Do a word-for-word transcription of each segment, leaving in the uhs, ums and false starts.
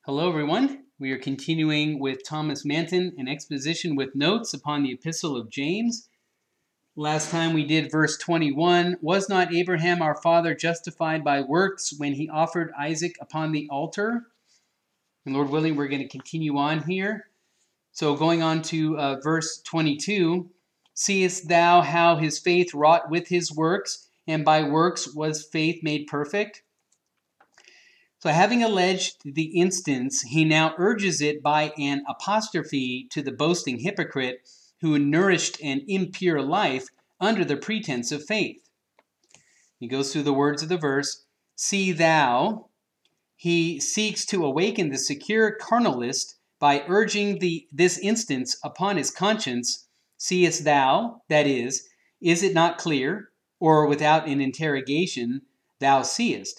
Hello, everyone. We are continuing with Thomas Manton, an exposition with notes upon the Epistle of James. Last time we did verse twenty-one. Was not Abraham our father justified by works when he offered Isaac upon the altar? And Lord willing, we're going to continue on here. So going on to uh, verse twenty-two. Seest thou how his faith wrought with his works, and by works was faith made perfect? So having alleged the instance, he now urges it by an apostrophe to the boasting hypocrite who nourished an impure life under the pretense of faith. He goes through the words of the verse. See thou, he seeks to awaken the secure carnalist by urging the this instance upon his conscience. Seest thou, that is, is it not clear, or without an interrogation, thou seest?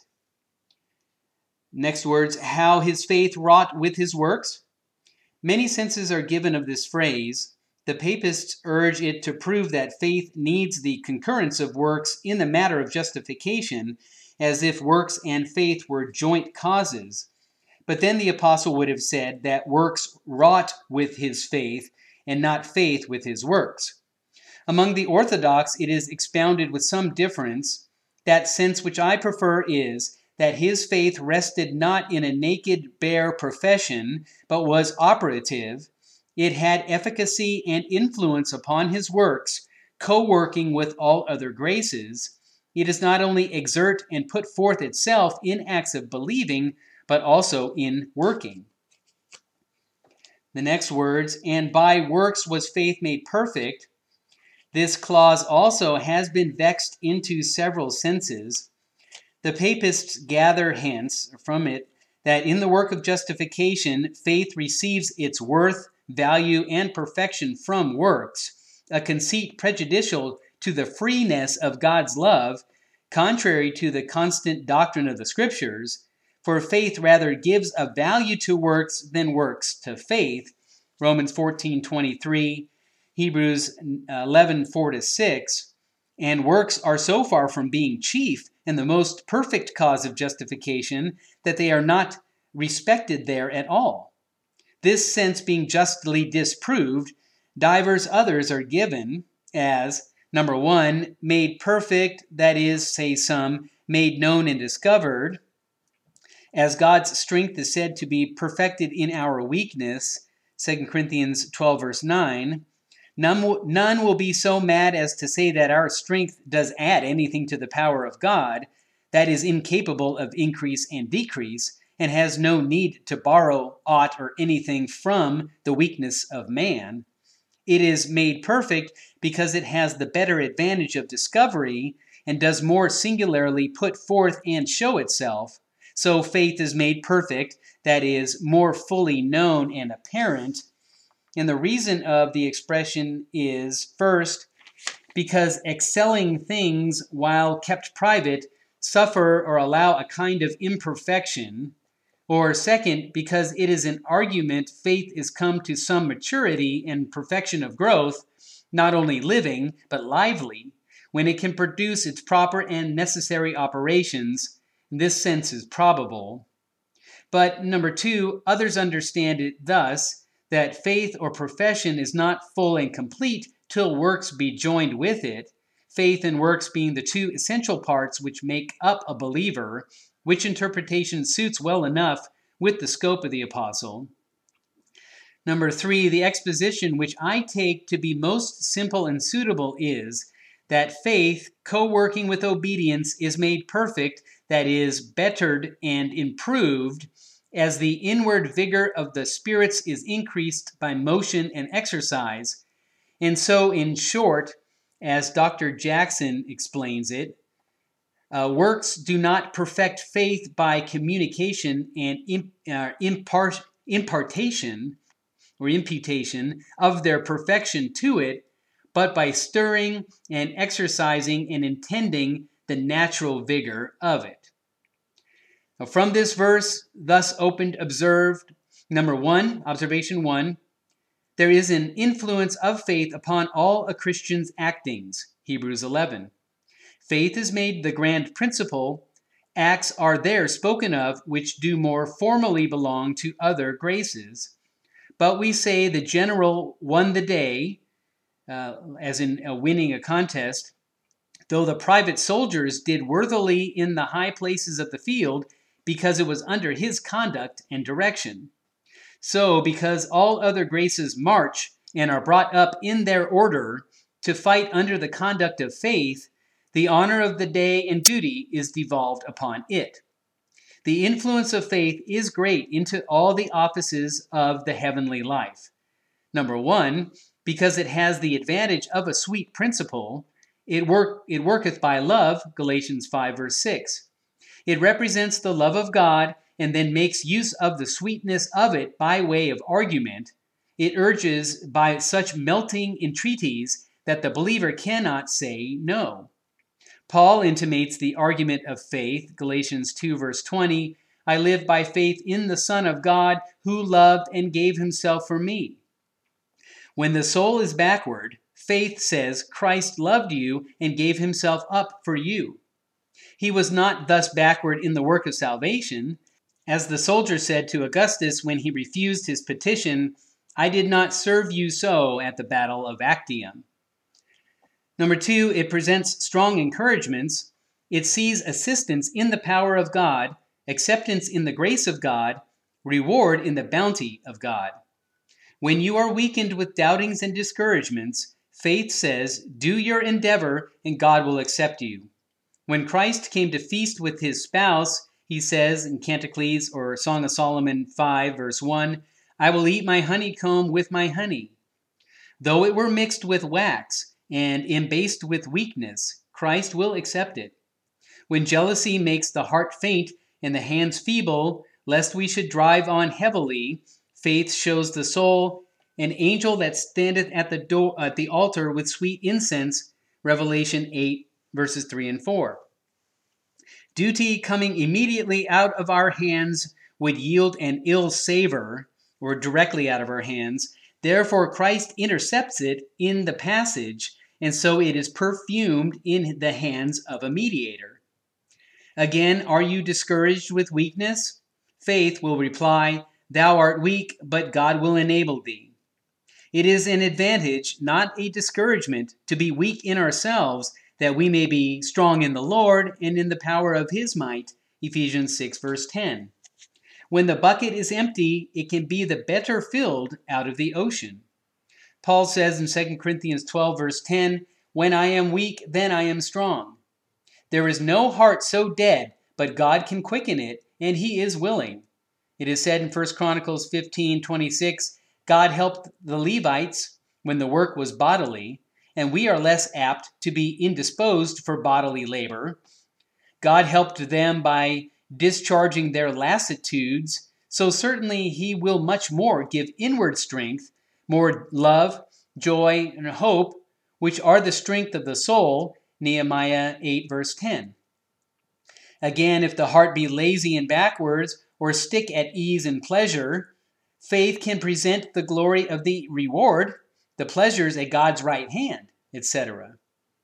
Next words, how his faith wrought with his works. Many senses are given of this phrase. The papists urge it to prove that faith needs the concurrence of works in the matter of justification, as if works and faith were joint causes. But then the apostle would have said that works wrought with his faith, and not faith with his works. Among the Orthodox, it is expounded with some difference. That sense which I prefer is that his faith rested not in a naked, bare profession, but was operative. It had efficacy and influence upon his works, co-working with all other graces. It does not only exert and put forth itself in acts of believing, but also in working. The next words, and by works was faith made perfect. This clause also has been vexed into several senses. The papists gather hence from it that in the work of justification, faith receives its worth, value, and perfection from works, a conceit prejudicial to the freeness of God's love, contrary to the constant doctrine of the Scriptures, for faith rather gives a value to works than works to faith. Romans fourteen twenty-three, Hebrews eleven four to six, and works are so far from being chief and the most perfect cause of justification that they are not respected there at all. This sense being justly disproved, divers others are given as, number one, made perfect, that is, say some, made known and discovered, as God's strength is said to be perfected in our weakness, Second Corinthians twelve verse nine. None will, none will be so mad as to say that our strength does add anything to the power of God, that is incapable of increase and decrease, and has no need to borrow aught or anything from the weakness of man. It is made perfect because it has the better advantage of discovery and does more singularly put forth and show itself. So faith is made perfect, that is, more fully known and apparent. And the reason of the expression is, first, because excelling things, while kept private, suffer or allow a kind of imperfection. Or second, because it is an argument faith is come to some maturity and perfection of growth, not only living, but lively, when it can produce its proper and necessary operations. This sense is probable. But number two, others understand it thus, that faith or profession is not full and complete till works be joined with it, faith and works being the two essential parts which make up a believer, which interpretation suits well enough with the scope of the apostle. Number three, the exposition which I take to be most simple and suitable is that faith, co-working with obedience, is made perfect, that is, bettered and improved, as the inward vigor of the spirits is increased by motion and exercise. And so, in short, as Doctor Jackson explains it, uh, works do not perfect faith by communication and imp, uh, impart, impartation or imputation of their perfection to it, but by stirring and exercising and intending the natural vigor of it. Now, from this verse, thus opened, observed, number one, observation one, there is an influence of faith upon all a Christian's actings, Hebrews eleven. Faith is made the grand principle, acts are there spoken of which do more formally belong to other graces. But we say the general won the day, uh, as in uh, winning a contest, though the private soldiers did worthily in the high places of the field, because it was under his conduct and direction. So, because all other graces march and are brought up in their order to fight under the conduct of faith, the honor of the day and duty is devolved upon it. The influence of faith is great into all the offices of the heavenly life. Number one, because it has the advantage of a sweet principle. It, work, it worketh by love, Galatians five, verse six. It represents the love of God and then makes use of the sweetness of it by way of argument. It urges by such melting entreaties that the believer cannot say no. Paul intimates the argument of faith, Galatians two, verse twenty, I live by faith in the Son of God who loved and gave himself for me. When the soul is backward, faith says Christ loved you and gave himself up for you. He was not thus backward in the work of salvation. As the soldier said to Augustus when he refused his petition, I did not serve you so at the battle of Actium. Number two, it presents strong encouragements. It sees assistance in the power of God, acceptance in the grace of God, reward in the bounty of God. When you are weakened with doubtings and discouragements, faith says, do your endeavor and God will accept you. When Christ came to feast with his spouse, he says in Canticles or Song of Solomon five, verse one, I will eat my honeycomb with my honey. Though it were mixed with wax and embased with weakness, Christ will accept it. When jealousy makes the heart faint and the hands feeble, lest we should drive on heavily, faith shows the soul an angel that standeth at the door at the altar with sweet incense, Revelation eight, verses three and four. Duty coming immediately out of our hands would yield an ill savor, or directly out of our hands. Therefore, Christ intercepts it in the passage, and so it is perfumed in the hands of a mediator. Again, are you discouraged with weakness? Faith will reply, Thou art weak, but God will enable thee. It is an advantage, not a discouragement, to be weak in ourselves, that we may be strong in the Lord and in the power of his might, Ephesians six, verse ten. When the bucket is empty, it can be the better filled out of the ocean. Paul says in Second Corinthians twelve, verse ten, When I am weak, then I am strong. There is no heart so dead, but God can quicken it, and he is willing. It is said in First Chronicles fifteen, twenty-six, God helped the Levites when the work was bodily, and we are less apt to be indisposed for bodily labor. God helped them by discharging their lassitudes, so certainly he will much more give inward strength, more love, joy, and hope, which are the strength of the soul, Nehemiah eight, verse ten. Again, if the heart be lazy and backwards, or stick at ease and pleasure, faith can present the glory of the reward, the pleasures at God's right hand, et cetera.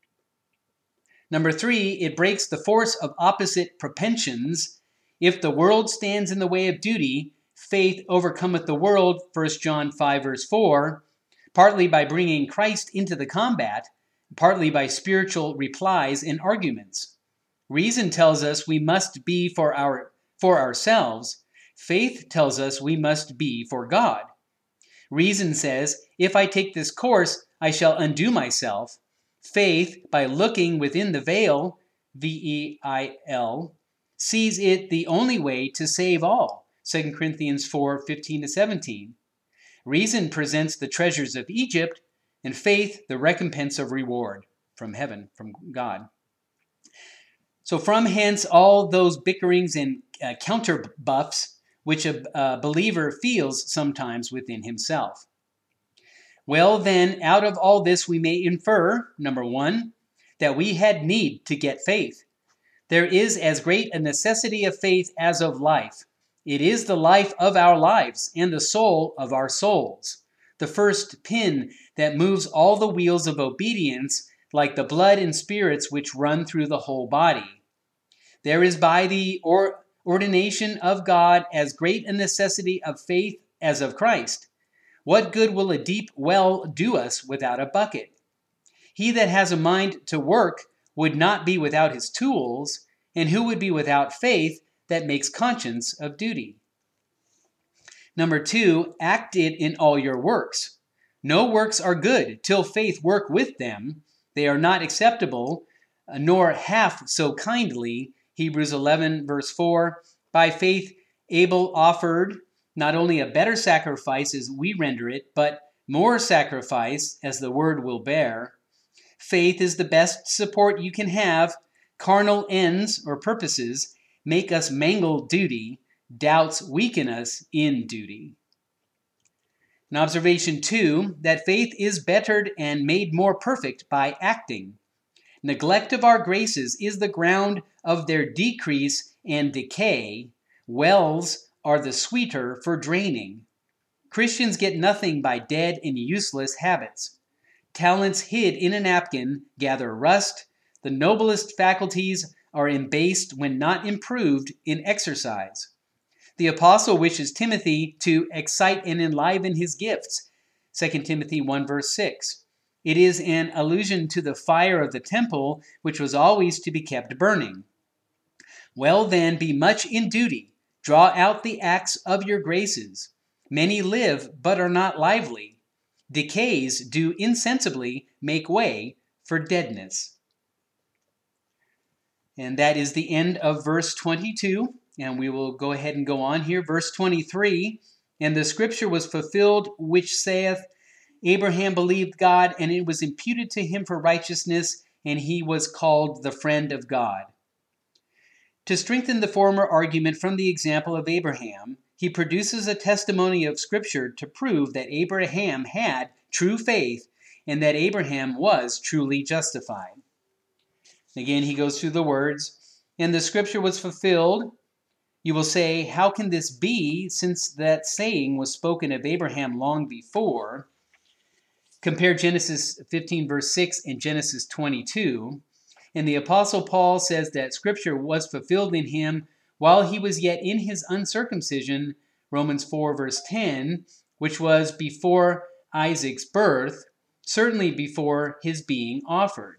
Number three, it breaks the force of opposite propensions. If the world stands in the way of duty, faith overcometh the world, First John five, verse four, partly by bringing Christ into the combat, partly by spiritual replies and arguments. Reason tells us we must be for our for ourselves. Faith tells us we must be for God. Reason says, if I take this course, I shall undo myself. Faith, by looking within the veil, V E I L, sees it the only way to save all, Second Corinthians four, fifteen to seventeen. Reason presents the treasures of Egypt, and faith the recompense of reward from heaven, from God. So from hence all those bickerings and uh, counterbuffs which a, a believer feels sometimes within himself. Well, then, out of all this we may infer, number one, that we had need to get faith. There is as great a necessity of faith as of life. It is the life of our lives and the soul of our souls, the first pin that moves all the wheels of obedience like the blood and spirits which run through the whole body. There is by the or ordination of God as great a necessity of faith as of Christ. What good will a deep well do us without a bucket? He that has a mind to work would not be without his tools, and who would be without faith that makes conscience of duty? Number two, act it in all your works. No works are good till faith work with them. They are not acceptable, nor half so kindly. Hebrews eleven, verse four. By faith, Abel offered not only a better sacrifice as we render it, but more sacrifice as the word will bear. Faith is the best support you can have. Carnal ends or purposes make us mangle duty. Doubts weaken us in duty. And observation two, that faith is bettered and made more perfect by acting. Neglect of our graces is the ground of their decrease and decay. Wells are the sweeter for draining. Christians get nothing by dead and useless habits. Talents hid in a napkin gather rust. The noblest faculties are embased when not improved in exercise. The apostle wishes Timothy to excite and enliven his gifts. Second Timothy one, verse six. It is an allusion to the fire of the temple, which was always to be kept burning. Well then, be much in duty. Draw out the acts of your graces. Many live, but are not lively. Decays do insensibly make way for deadness. And that is the end of verse twenty-two. And we will go ahead and go on here. Verse twenty-three, and the scripture was fulfilled, which saith, Abraham believed God, and it was imputed to him for righteousness, and he was called the friend of God. To strengthen the former argument from the example of Abraham, he produces a testimony of Scripture to prove that Abraham had true faith and that Abraham was truly justified. Again, he goes through the words, and the Scripture was fulfilled. You will say, how can this be, since that saying was spoken of Abraham long before? Compare Genesis fifteen, verse six, and Genesis twenty-two. And the Apostle Paul says that Scripture was fulfilled in him while he was yet in his uncircumcision, Romans four, verse ten, which was before Isaac's birth, certainly before his being offered.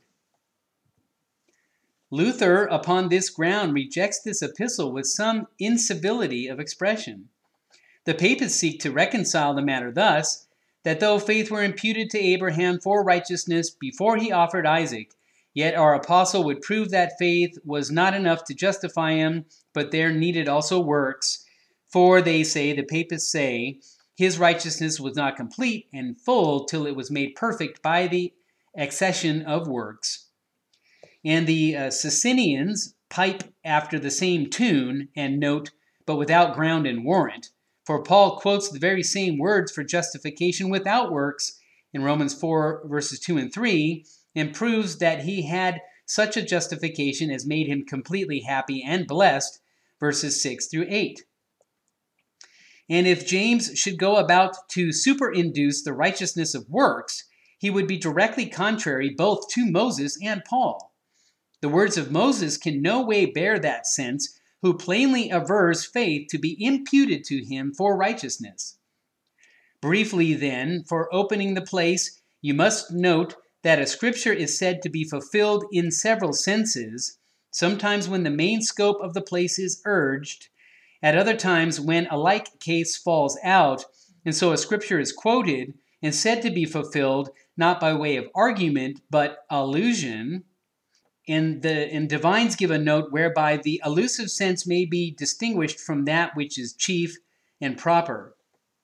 Luther, upon this ground, rejects this epistle with some incivility of expression. The papists seek to reconcile the matter thus, that though faith were imputed to Abraham for righteousness before he offered Isaac, yet our apostle would prove that faith was not enough to justify him, but there needed also works. For they say, the papists say, his righteousness was not complete and full till it was made perfect by the accession of works. And the uh, Socinians pipe after the same tune and note, but without ground and warrant. For Paul quotes the very same words for justification without works in Romans four, verses two and three, and proves that he had such a justification as made him completely happy and blessed, verses six through eight. And if James should go about to superinduce the righteousness of works, he would be directly contrary both to Moses and Paul. The words of Moses can no way bear that sense, who plainly avers faith to be imputed to him for righteousness. Briefly then, for opening the place, you must note that a scripture is said to be fulfilled in several senses, sometimes when the main scope of the place is urged, at other times when a like case falls out, and so a scripture is quoted and said to be fulfilled not by way of argument, but allusion. And the and divines give a note whereby the allusive sense may be distinguished from that which is chief and proper.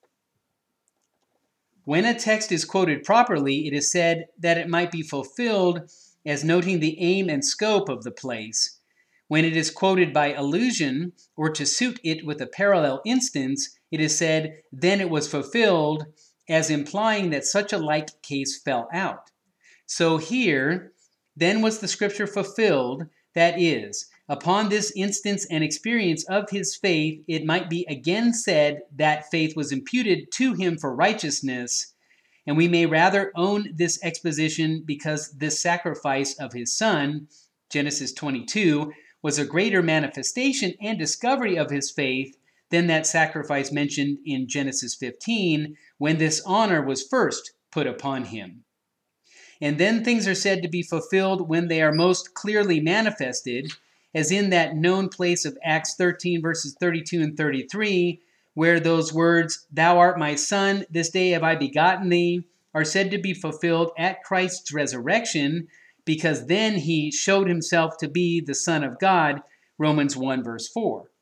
When a text is quoted properly, it is said that it might be fulfilled as noting the aim and scope of the place. When it is quoted by allusion, or to suit it with a parallel instance, it is said, then it was fulfilled, as implying that such a like case fell out. So here, then was the scripture fulfilled, that is, upon this instance and experience of his faith, it might be again said that faith was imputed to him for righteousness, and we may rather own this exposition because this sacrifice of his son, Genesis twenty-two, was a greater manifestation and discovery of his faith than that sacrifice mentioned in Genesis fifteen, when this honor was first put upon him. And then things are said to be fulfilled when they are most clearly manifested, as in that known place of Acts thirteen, verses thirty-two and thirty-three, where those words, "Thou art my son, this day have I begotten thee," are said to be fulfilled at Christ's resurrection, because then he showed himself to be the Son of God, Romans one, verse four.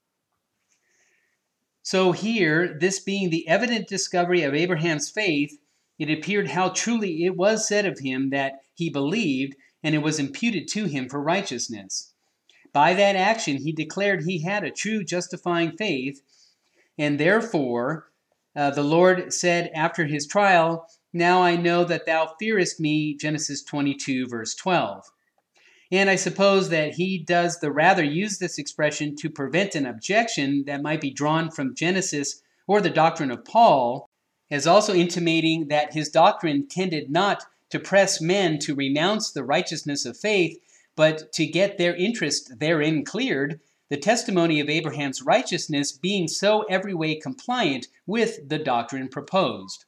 So here, this being the evident discovery of Abraham's faith, it appeared how truly it was said of him that he believed, and it was imputed to him for righteousness. By that action, he declared he had a true justifying faith, and therefore uh, the Lord said after his trial, "Now I know that thou fearest me," Genesis twenty-two, verse twelve. And I suppose that he does the rather use this expression to prevent an objection that might be drawn from Genesis or the doctrine of Paul, as also intimating that his doctrine tended not to press men to renounce the righteousness of faith, but to get their interest therein cleared, the testimony of Abraham's righteousness being so every way compliant with the doctrine proposed.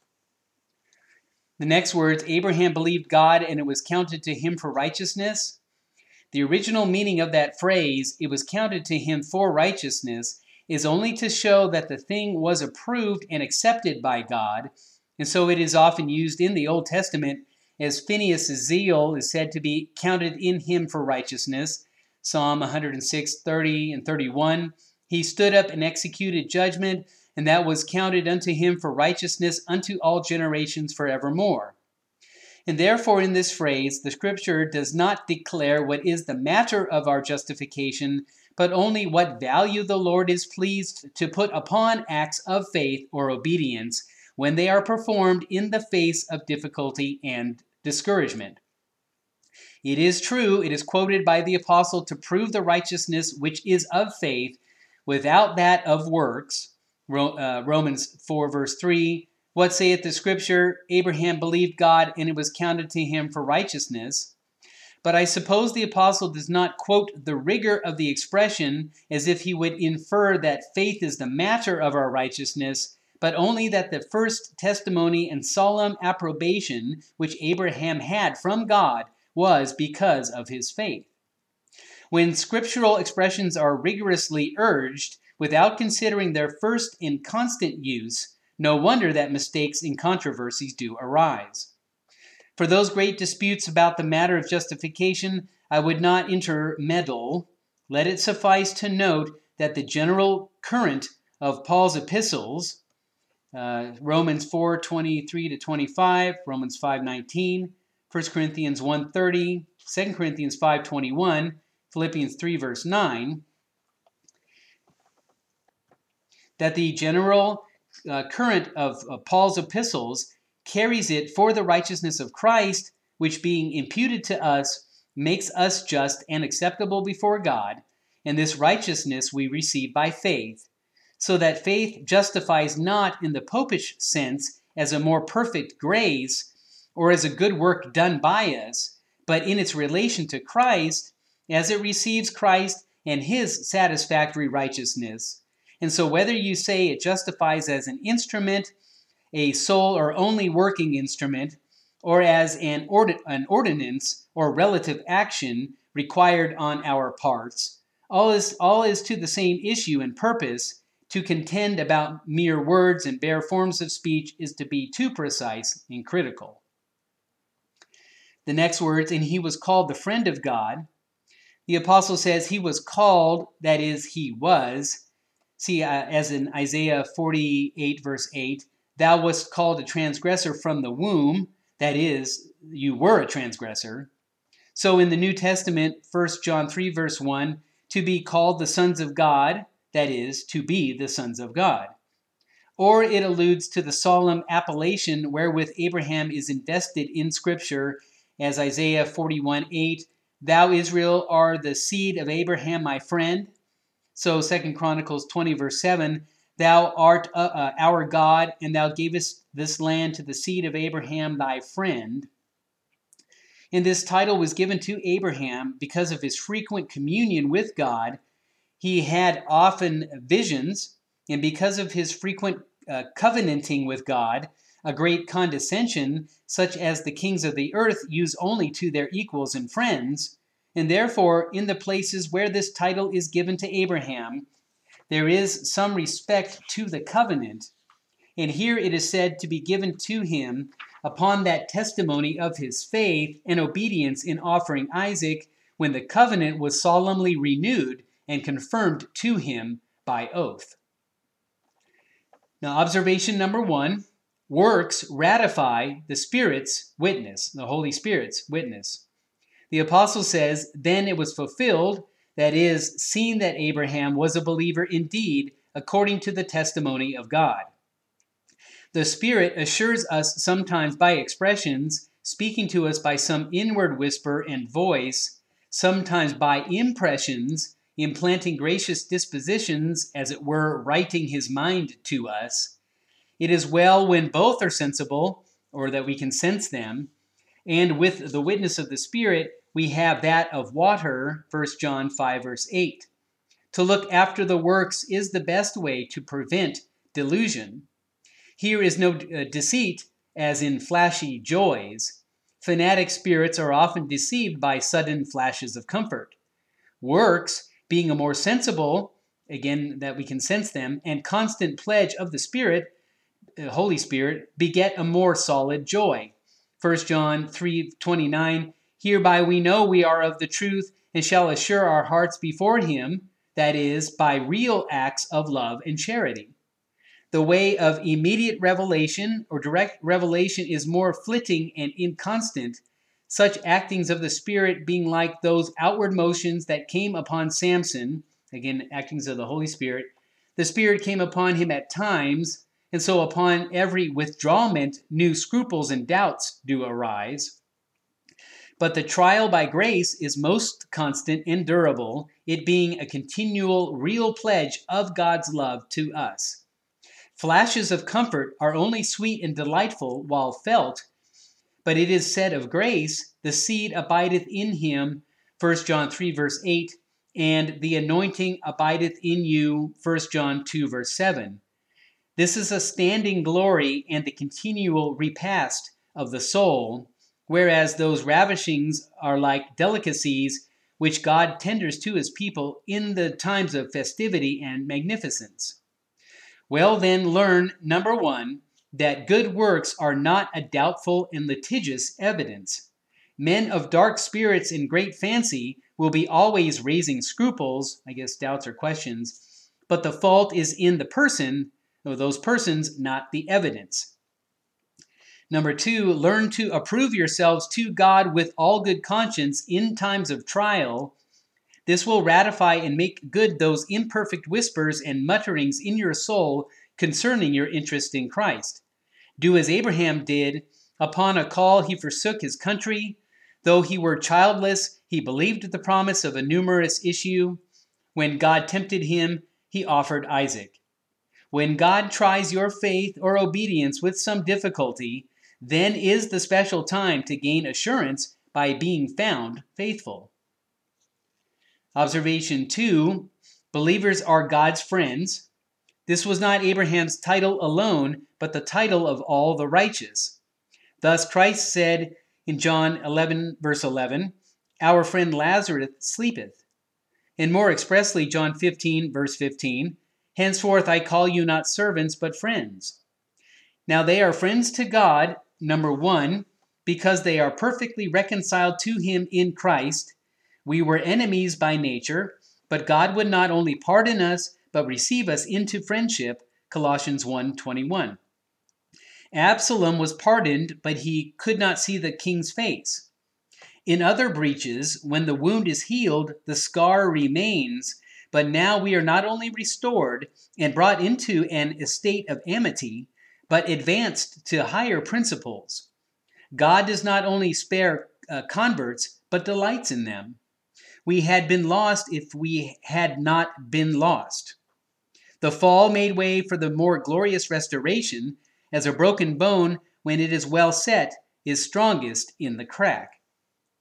The next words, "Abraham believed God, and it was counted to him for righteousness." The original meaning of that phrase, "it was counted to him for righteousness," is only to show that the thing was approved and accepted by God, and so it is often used in the Old Testament, as Phinehas' zeal is said to be counted in him for righteousness. Psalm one hundred six, thirty and thirty-one, "He stood up and executed judgment, and that was counted unto him for righteousness unto all generations forevermore." And therefore in this phrase, the Scripture does not declare what is the matter of our justification, but only what value the Lord is pleased to put upon acts of faith or obedience when they are performed in the face of difficulty and discouragement. It is true, it is quoted by the apostle to prove the righteousness which is of faith without that of works. Romans four, verse three, "What saith the Scripture? Abraham believed God, and it was counted to him for righteousness." But I suppose the apostle does not quote the rigor of the expression as if he would infer that faith is the matter of our righteousness, but only that the first testimony and solemn approbation which Abraham had from God was because of his faith. When scriptural expressions are rigorously urged without considering their first and constant use, no wonder that mistakes and controversies do arise. For those great disputes about the matter of justification, I would not intermeddle. Let it suffice to note that the general current of Paul's epistles, uh, Romans four, twenty-three to twenty-five, Romans five, nineteen, First Corinthians one, thirty, Second Corinthians five, twenty-one, Philippians three, verse nine, that the general uh, current of, of Paul's epistles carries it for the righteousness of Christ, which being imputed to us makes us just and acceptable before God, and this righteousness we receive by faith, so that faith justifies not in the popish sense as a more perfect grace or as a good work done by us, but in its relation to Christ as it receives Christ and his satisfactory righteousness. And so whether you say it justifies as an instrument, a sole or only working instrument, or as an, ord- an ordinance or relative action required on our parts, all is, all is to the same issue and purpose. To contend about mere words and bare forms of speech is to be too precise and critical. The next words, "and he was called the friend of God." The apostle says he was called, that is, he was. See, uh, as in Isaiah forty-eight, verse eight, "Thou wast called a transgressor from the womb," that is, you were a transgressor. So in the New Testament, First John three, verse one, "to be called the sons of God," that is, to be the sons of God. Or it alludes to the solemn appellation wherewith Abraham is invested in Scripture, as Isaiah forty-one, eight, "Thou, Israel, are the seed of Abraham, my friend." So Second Chronicles twenty, verse seven, "Thou art uh, uh, our God, and thou gavest this land to the seed of Abraham, thy friend." And this title was given to Abraham because of his frequent communion with God. He had often visions, and because of his frequent uh, covenanting with God, a great condescension, such as the kings of the earth use only to their equals and friends. And therefore, in the places where this title is given to Abraham, there is some respect to the covenant. And here it is said to be given to him upon that testimony of his faith and obedience in offering Isaac, when the covenant was solemnly renewed and confirmed to him by oath. Now, observation number one, works ratify the Spirit's witness, the Holy Spirit's witness. The apostle says, then it was fulfilled, that is, seen that Abraham was a believer indeed, according to the testimony of God. The Spirit assures us sometimes by expressions, speaking to us by some inward whisper and voice, sometimes by impressions, implanting gracious dispositions, as it were, writing his mind to us. It is well when both are sensible, or that we can sense them, and with the witness of the Spirit, we have that of water, First John five, verse eight. To look after the works is the best way to prevent delusion. Here is no uh, deceit, as in flashy joys. Fanatic spirits are often deceived by sudden flashes of comfort. Works, being a more sensible, again, that we can sense them, and constant pledge of the Spirit, the Holy Spirit, beget a more solid joy. First John three twenty-nine, hereby we know we are of the truth, and shall assure our hearts before him, that is, by real acts of love and charity. The way of immediate revelation or direct revelation is more flitting and inconstant, such actings of the Spirit being like those outward motions that came upon Samson, again, actings of the Holy Spirit. The Spirit came upon him at times, and so upon every withdrawment, new scruples and doubts do arise. But the trial by grace is most constant and durable, it being a continual, real pledge of God's love to us. Flashes of comfort are only sweet and delightful while felt, but it is said of grace, the seed abideth in him, First John three, verse eight, and the anointing abideth in you, First John two, verse seven. This is a standing glory and the continual repast of the soul, whereas those ravishings are like delicacies which God tenders to his people in the times of festivity and magnificence. Well, then, learn, number one, that good works are not a doubtful and litigious evidence. Men of dark spirits and great fancy will be always raising scruples, I guess doubts or questions, but the fault is in the person, or those persons, not the evidence. Number two, learn to approve yourselves to God with all good conscience in times of trial. This will ratify and make good those imperfect whispers and mutterings in your soul concerning your interest in Christ. Do as Abraham did. Upon a call he forsook his country. Though he were childless, he believed the promise of a numerous issue. When God tempted him, he offered Isaac. When God tries your faith or obedience with some difficulty, then is the special time to gain assurance by being found faithful. Observation two, believers are God's friends. This was not Abraham's title alone, but the title of all the righteous. Thus Christ said in John eleven, verse eleven, our friend Lazarus sleepeth. And more expressly, John fifteen, verse fifteen, henceforth I call you not servants, but friends. Now they are friends to God, number one, because they are perfectly reconciled to him in Christ. We were enemies by nature, but God would not only pardon us, but receive us into friendship, Colossians one twenty-one. Absalom was pardoned, but he could not see the king's face. In other breaches, when the wound is healed, the scar remains, but now we are not only restored and brought into an estate of amity, but advanced to higher principles. God does not only spare uh, converts, but delights in them. We had been lost if we had not been lost. The fall made way for the more glorious restoration, as a broken bone, when it is well set, is strongest in the crack.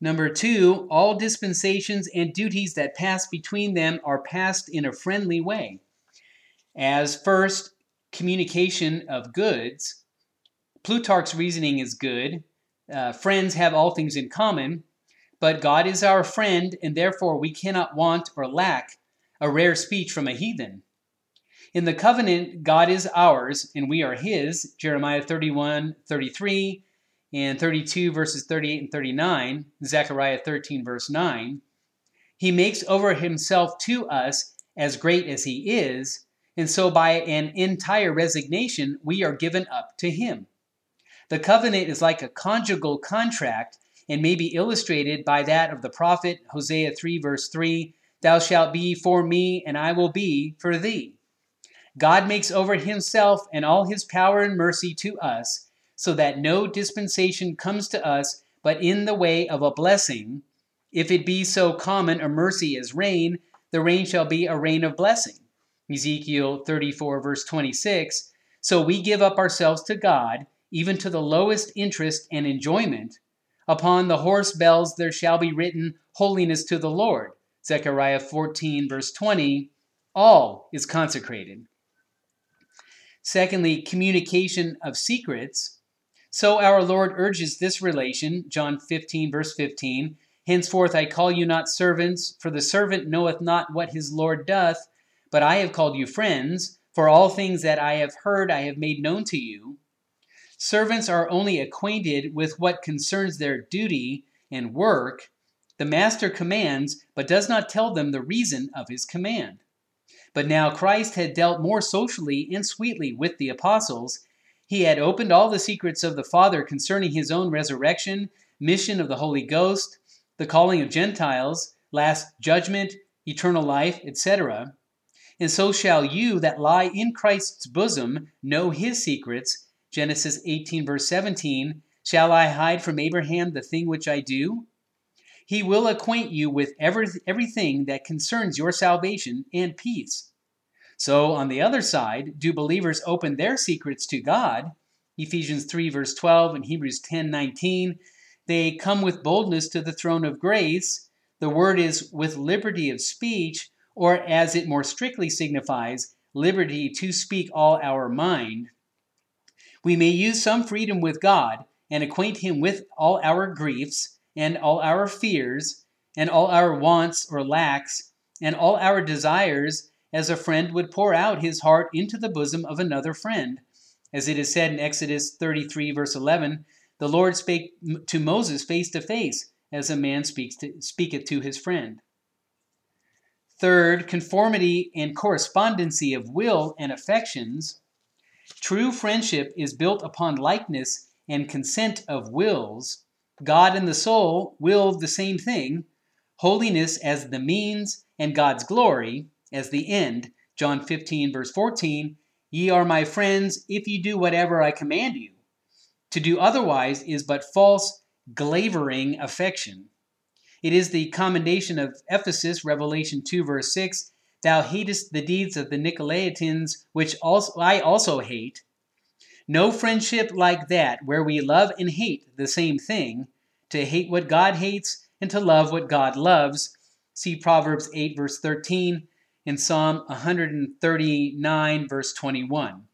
Number two, all dispensations and duties that pass between them are passed in a friendly way. As first, communication of goods. Plutarch's reasoning is good. Uh, friends have all things in common, but God is our friend, and therefore we cannot want or lack a rare speech from a heathen. In the covenant, God is ours, and we are his, Jeremiah thirty-one, thirty-three, and thirty-two, verses thirty-eight and thirty-nine, Zechariah thirteen, verse nine. He makes over himself to us as great as he is, and so by an entire resignation, we are given up to him. The covenant is like a conjugal contract and may be illustrated by that of the prophet Hosea three, verse three, "Thou shalt be for me, and I will be for thee." God makes over himself and all his power and mercy to us, so that no dispensation comes to us but in the way of a blessing. If it be so common a mercy as rain, the rain shall be a rain of blessing. Ezekiel thirty-four, verse twenty-six. So we give up ourselves to God, even to the lowest interest and enjoyment. Upon the horse bells there shall be written, "Holiness to the Lord." Zechariah fourteen, verse twenty. All is consecrated. Secondly, communication of secrets. So our Lord urges this relation, John fifteen, verse fifteen, "Henceforth I call you not servants, for the servant knoweth not what his Lord doth, but I have called you friends, for all things that I have heard I have made known to you." Servants are only acquainted with what concerns their duty and work. The master commands, but does not tell them the reason of his command. But now Christ had dealt more socially and sweetly with the apostles. He had opened all the secrets of the Father concerning his own resurrection, mission of the Holy Ghost, the calling of Gentiles, last judgment, eternal life, et cetera. And so shall you that lie in Christ's bosom know his secrets. Genesis eighteen, verse seventeen, "Shall I hide from Abraham the thing which I do?" He will acquaint you with every, everything that concerns your salvation and peace. So, on the other side, do believers open their secrets to God? Ephesians three, verse twelve, and Hebrews ten, nineteen. They come with boldness to the throne of grace. The word is with liberty of speech, or as it more strictly signifies, liberty to speak all our mind. We may use some freedom with God and acquaint him with all our griefs and all our fears and all our wants or lacks and all our desires, as a friend would pour out his heart into the bosom of another friend. As it is said in Exodus thirty-three, verse eleven, "The Lord spake to Moses face to face, as a man speaks to, speaketh to his friend." Third, conformity and correspondency of will and affections. True friendship is built upon likeness and consent of wills. God and the soul will the same thing, holiness as the means and God's glory as the end. John fifteen, verse fourteen, "Ye are my friends if ye do whatever I command you." To do otherwise is but false, glavering affection. It is the commendation of Ephesus, Revelation two, verse six, "Thou hatest the deeds of the Nicolaitans, which also I also hate." No friendship like that, where we love and hate the same thing, to hate what God hates and to love what God loves. See Proverbs eight, verse thirteen, and Psalm one thirty-nine, verse twenty-one.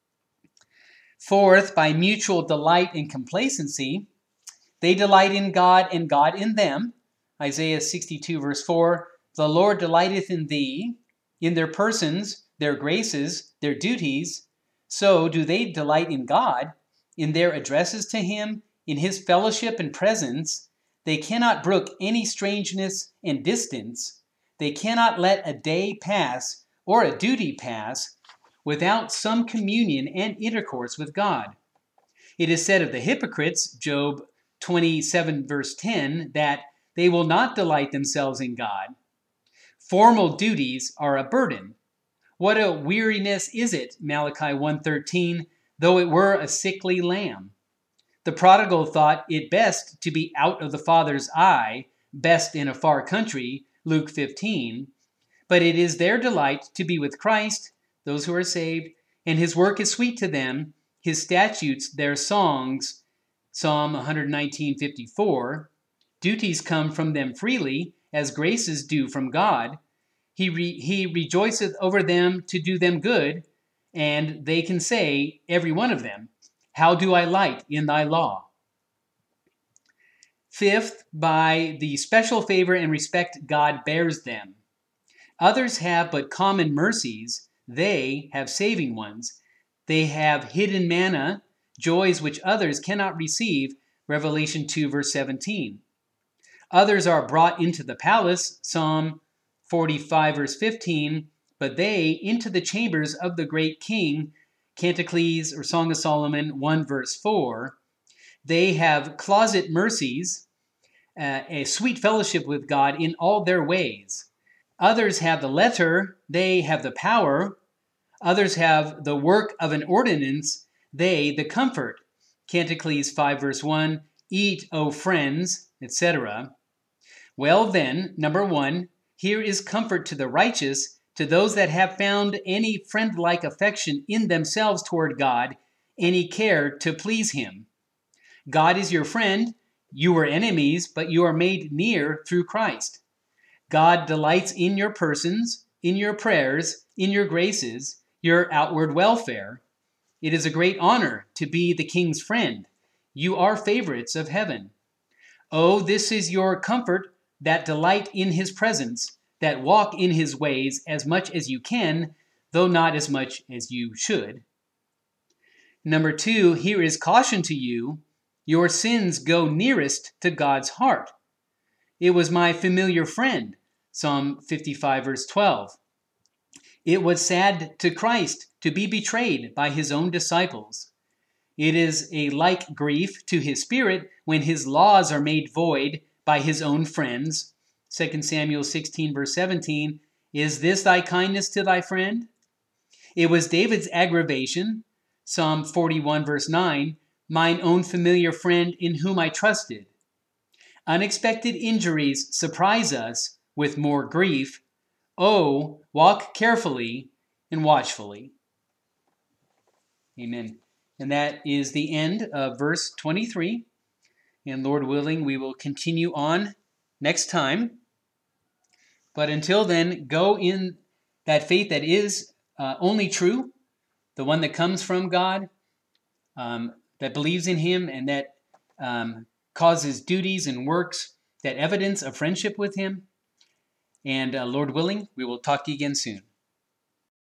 Fourth, by mutual delight and complacency. They delight in God and God in them. Isaiah sixty-two, verse four, "The Lord delighteth in thee," in their persons, their graces, their duties. So do they delight in God, in their addresses to him, in his fellowship and presence. They cannot brook any strangeness and distance. They cannot let a day pass or a duty pass without some communion and intercourse with God. It is said of the hypocrites, Job twenty-seven, verse ten, that they will not delight themselves in God. Formal duties are a burden. What a weariness is it, Malachi one thirteen, though it were a sickly lamb. The prodigal thought it best to be out of the Father's eye, best in a far country, Luke fifteen. But it is their delight to be with Christ, those who are saved, and his work is sweet to them, his statutes their songs, Psalm one nineteen, fifty-four. Duties come from them freely, as graces do from God. He, re- he rejoiceth over them to do them good, and they can say, every one of them, how do I light in thy law? Fifth, by the special favor and respect God bears them. Others have but common mercies, they have saving ones. They have hidden manna, joys which others cannot receive, Revelation two, verse seventeen. Others are brought into the palace, Psalm forty-five, verse fifteen, but they into the chambers of the great king, Canticles or Song of Solomon one, verse four. They have closet mercies, uh, a sweet fellowship with God in all their ways. Others have the letter, they have the power. Others have the work of an ordinance, they the comfort. Canticles five, verse one, eat, O friends, et cetera. Well then, number one, here is comfort to the righteous, to those that have found any friend-like affection in themselves toward God, any care to please him. God is your friend. You were enemies, but you are made near through Christ. God delights in your persons, in your prayers, in your graces, your outward welfare. It is a great honor to be the king's friend. You are favorites of heaven. Oh, this is your comfort, that delight in his presence, that walk in his ways as much as you can, though not as much as you should. Number two, here is caution to you. Your sins go nearest to God's heart. It was my familiar friend, Psalm fifty-five, verse twelve. It was sad to Christ to be betrayed by his own disciples. It is a like grief to his spirit when his laws are made void by his own friends. Second Samuel sixteen, verse seventeen. Is this thy kindness to thy friend? It was David's aggravation. Psalm forty-one, verse nine. Mine own familiar friend in whom I trusted. Unexpected injuries surprise us with more grief. Oh, walk carefully and watchfully. Amen. And that is the end of verse twenty-three. And Lord willing, we will continue on next time. But until then, go in that faith that is uh, only true, the one that comes from God, um, that believes in him and that um, causes duties and works that evidence of friendship with him. And uh, Lord willing, we will talk to you again soon.